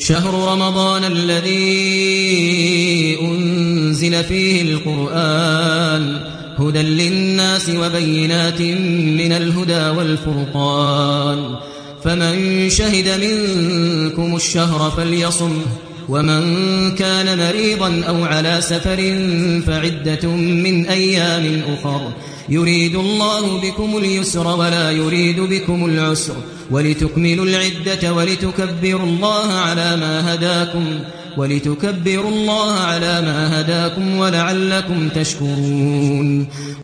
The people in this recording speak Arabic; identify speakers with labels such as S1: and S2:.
S1: شهر رمضان الذي أنزل فيه القرآن هدى للناس وبينات من الهدى والفرقان فمن شهد منكم الشهر فليصمه ومن كان مريضا أو على سفر فعدة من أيام أخر يريد الله بكم اليسر ولا يريد بكم العسر ولتكملوا العدة ولتكبروا الله على ما هداكم ولعلكم تشكرون